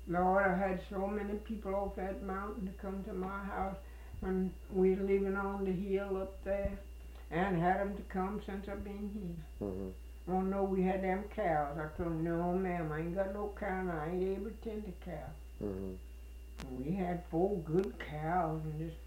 Lord, I had so many people off that mountain to come to my house when we were living on the hill up there, and had them to come since I've been here. Mhm. Oh no, we had them cows. I told them, no ma'am, I ain't got no cow and I ain't able to tend the cow. Mhm. And we had 4 good cows and just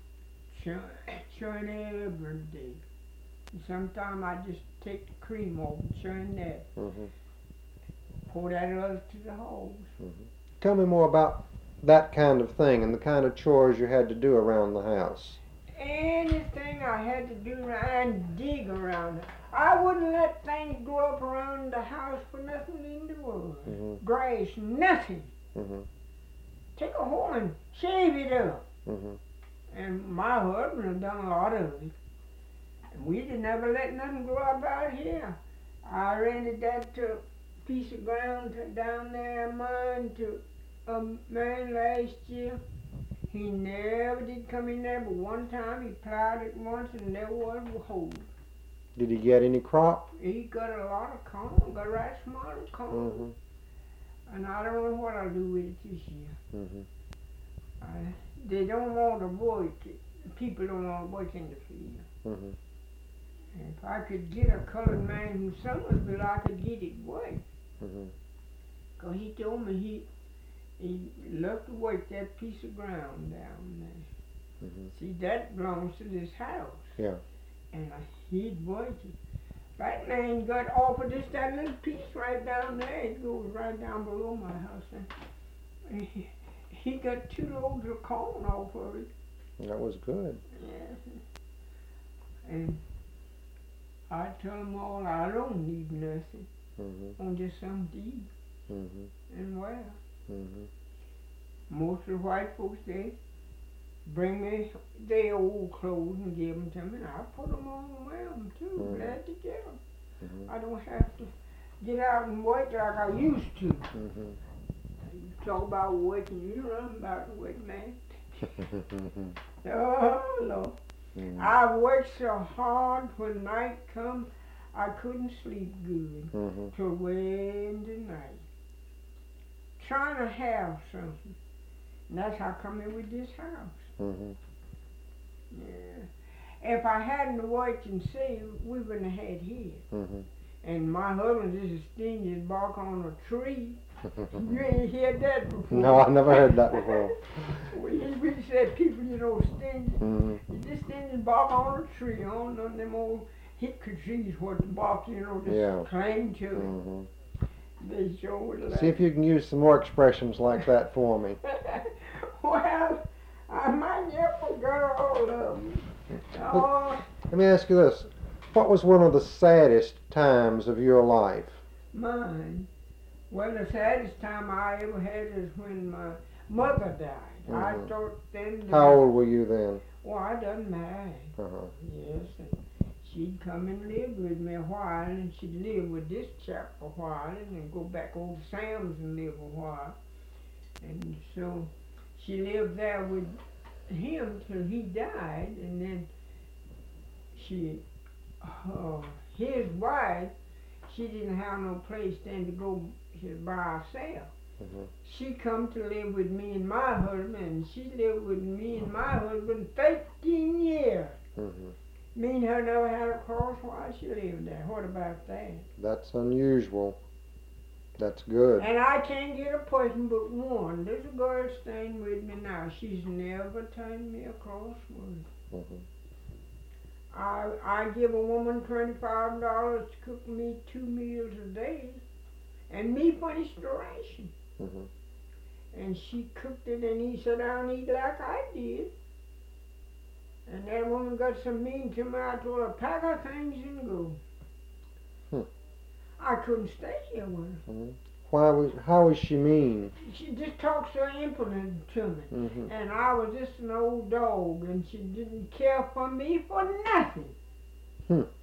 churn every day. And sometimes I just take the cream off and churn that. Mhm. Pour that other to the hogs. Mhm. Tell me more about that kind of thing and the kind of chores you had to do around the house. Anything I had to do and dig around it. I wouldn't let things grow up around the house for nothing in the world. Mhm. Grass, nothing. Mhm. Take a hoe and shave it up. Mhm. And my husband had done a lot of it. And we didn't ever let nothing grow up out here. I rented that piece of ground down there of mine to a man last year. He never did come in there, but one time he plowed it once and there was a hole. Did he get any crop? He got a lot of corn, got a right smart of corn. Mhm. And I don't know what I'll do with it this year. Mhm. They don't want to work. People don't want to work in the field. Mhm. And if I could get a colored man who summers, but I could get it work. Mhm. 'Cause he told me he loved to work that piece of ground down there. Mhm. See, that belongs to this house. Yeah. And he'd work it. That man got offered just that little piece right down there. It goes right down below my house. And he got 2 loads of corn off of it. That was good. Yes. And I tell them all I don't need nothing. Mhm. On just some deed Mhm. and wear. Mhm. Most of the white folks, they bring me their old clothes and give them to me, and I put them on and wear them too. Mhm. Glad to get them. Mhm. I don't have to get out and work like I used to. Mhm. You talk about working, you run about the work, man. Oh, Lord. Mhm. I worked so hard when night come, I couldn't sleep good Mhm. till way into night. Trying to have something. And that's how come in with this house. Mhm. Yeah. If I hadn't worked and saved, we wouldn't have had here. Mhm. And my husband just as stingy as bark on a tree. You ain't heard that before. No, I've never heard that before. we said people, stingy. Mhm. You just stingy as bark on a tree, on none of them old hickory trees what the bark, just Yeah. cling to it. Mhm. They sure would like. See if you can use some more expressions like that for me. Well, I might never forgot all of them. Oh, Let me ask you this. What was one of the saddest times of your life? mine. Well, the saddest time I ever had is when my mother died. I Mhm. thought then. How old were you then? Well, I done married. Uh-huh. Yes, and she'd come and live with me a while, and she'd live with this chap for a while, and then go back over to Sam's and live a while. And so she lived there with him till he died, and then his wife, she didn't have no place then to go by herself. Mhm. She come to live with me and my husband, and she lived with me and my husband 13 years. Mhm. Me and her never had a cross while she lived there. What about that? That's unusual. That's good. And I can't get a person but one. There's a girl staying with me now. She's never turned me a crossword. Mhm. I give a woman $25 to cook me 2 meals a day, and me furnish the ration. Mhm. And she cooked it, and he sat down and eat like I did. And that woman got so mean to me, I told her, pack her things and go. Hmm. I couldn't stay here with her. Mhm. How was she mean? She just talked so impudent to me. Mhm. And I was just an old dog, and she didn't care for me for nothing. Hmm.